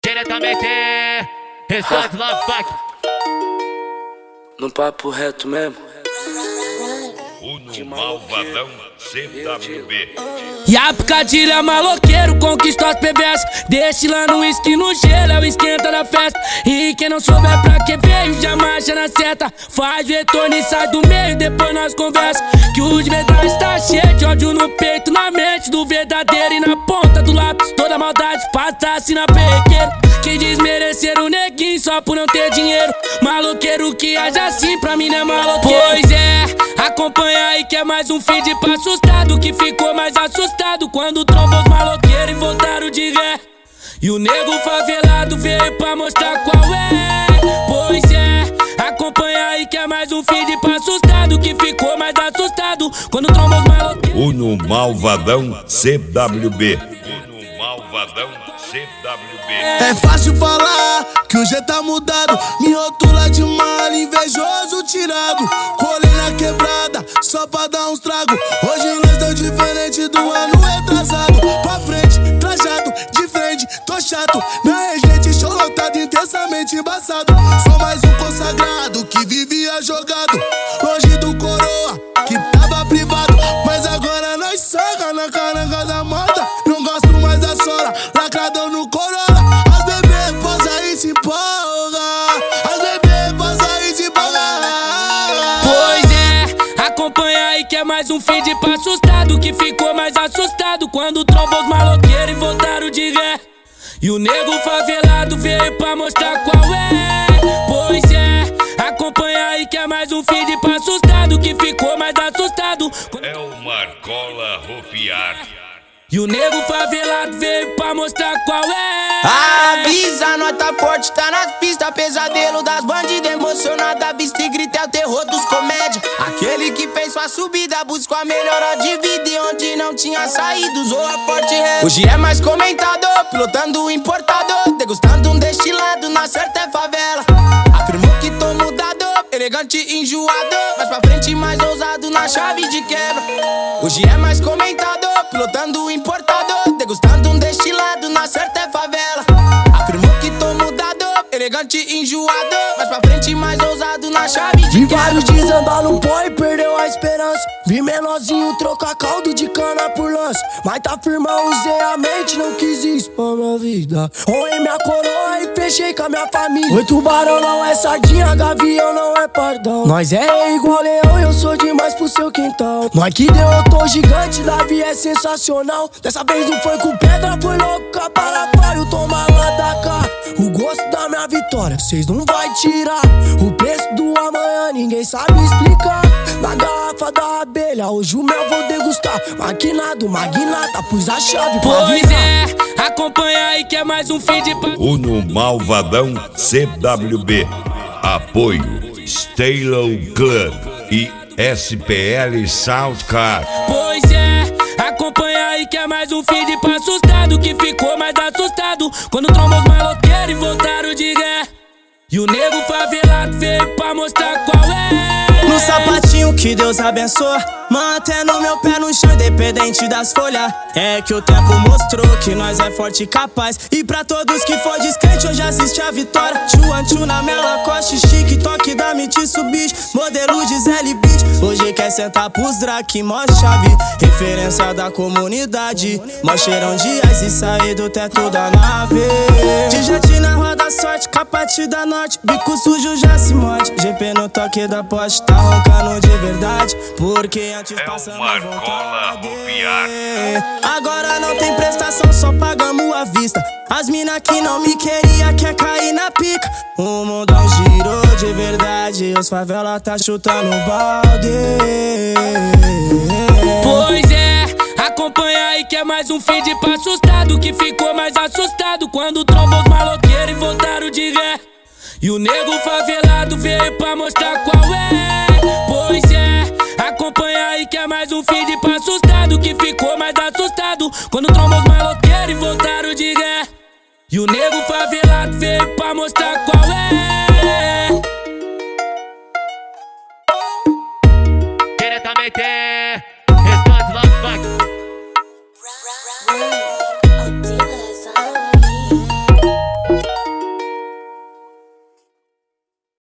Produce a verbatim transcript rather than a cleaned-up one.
diretamente, restante Love Pack. No papo reto mesmo. O malvadão C W B. E a picadilha maloqueiro conquistou as P B S. Destilando uísque no gelo, é o esquenta da festa. E quem não souber pra que veio, já marcha na seta. Faz retorno e sai do meio, depois nós conversa. Que o de verdade está cheio de ódio no peito, na mente do verdadeiro e na ponta do lápis. Toda maldade passa assim na perrequeira. Que desmerecer o neguinho só por não ter dinheiro. Maloqueiro que age assim pra mim não é maloqueiro. Pois é, acompanha aí que é mais um feed pra assustado, que ficou mais assustado quando trombou os maloqueiros e voltaram de ré. E o nego favelado veio pra mostrar qual é. Pois é, acompanha aí que é mais um feed pra assustado, que ficou mais assustado quando trombou os maloqueiros. O no malvadão C W B. O no malvadão C W B. É fácil falar que o G tá mudado, me rotula de mal, invejoso tirado. Colei na quebrada só pra dar uns trago. Hoje nós tão diferente do ano retrasado. Pra frente, trajado, de frente, tô chato. Na regente, show lotado, intensamente embaçado. Sou mais um consagrado que vivia jogado, longe do coroa que tava privado. Mas agora nós saca na caranga da moda. Não gosto mais da sola, lacradão no Corolla. As bebê posa e se empolga, as bebê posa e se empolga. Pois é, acompanha aí que é mais um feed pra assustado, que ficou mais assustado quando trombou os maloqueiros e voltaram de ré. E o nego favelado veio pra mostrar qual é. Pois é, acompanha aí que é mais um feed pra assustado, que ficou mais assustado. É o Marcola Ropiar. E o nego favelado veio pra mostrar qual é. Avisa, nós tá forte, tá nas pistas. Pesadelo das bandidas emocionada. Vista e grita é o terror dos comédia. Aquele que fez sua subida, buscou a melhora de vida. E onde não tinha saído, usou a forte ré. Hoje é mais comentado, pilotando o importador, degustando um destilado, na certa é favela. Afirmou que tô mudado, elegante e enjoado, mais pra frente mais ousado na chave de quebra. Hoje é mais comentado, pilotando o importador, degustando um destilado, na certa é favela. Afirmou que tô mudado, elegante e enjoado, mais pra frente mais ousado na chave de Vi quebra. vários desambar no pó e perdeu a esperança. Vi menorzinho trocar caldo de cana por lança. Mas tá firmão, usei a mente, não quis isso pra minha vida. Honrei minha coroa e fechei com a minha família. Oi, tubarão não é sardinha, gavião não é pardão. Nós é igual leão, eu sou demais pro seu quintal. Nós que derrotou gigante, Davi é sensacional. Dessa vez não foi com pedra, foi louco para páreo. Toma lá da cá, o gosto da minha vitória cês não vai tirar. O preço do amanhã ninguém sabe explicar. Na garrafa da abelha, hoje o mel vou degustar. Maquinado, magnata, pus a chave pra Pois virar. é, acompanha aí que é mais um feed pra... O no malvadão C W B. Apoio Stalo Club e S P L Soundcard. Pois é, acompanha aí que é mais um feed pra assustado, que ficou mais assustado quando trombou os maloqueiros e voltaram de ré. E o nego favelado veio pra mostrar qual é. No sapatinho que Deus abençoa, mantendo meu pé no chão independente das folhas. É que o tempo mostrou que nós é forte e capaz. E pra todos que for descrente hoje assiste a vitória. Chuan chu na mela, coste chique, toque da Mitsubishi, modelo Gisele Beach. Hoje quer sentar pros drac, mó chave, referência da comunidade. Mó cheirão de ice e sair do teto da nave. De jet na roda sorte, capate da norte, bico sujo já se morde. G P no toque da poste, tá roncando de verdade, porque antes É o passamos Marcola Ropiar. Agora não tem prestação, só pagamos à vista. As mina que não me queria quer cair na pica. O mundão girou de verdade, os favela tá chutando balde. Pois é, acompanha aí que é mais um feed pra assustado, que ficou mais assustado quando trombou os maloqueiros e voltaram de ré. E o nego favelado veio pra mostrar qual é. Pois é, acompanha aí que é mais um feed pra assustado, que ficou mais assustado quando trombou os maloqueiros e voltaram de ré. E o nego favelado veio pra mostrar qual é. Diretamente,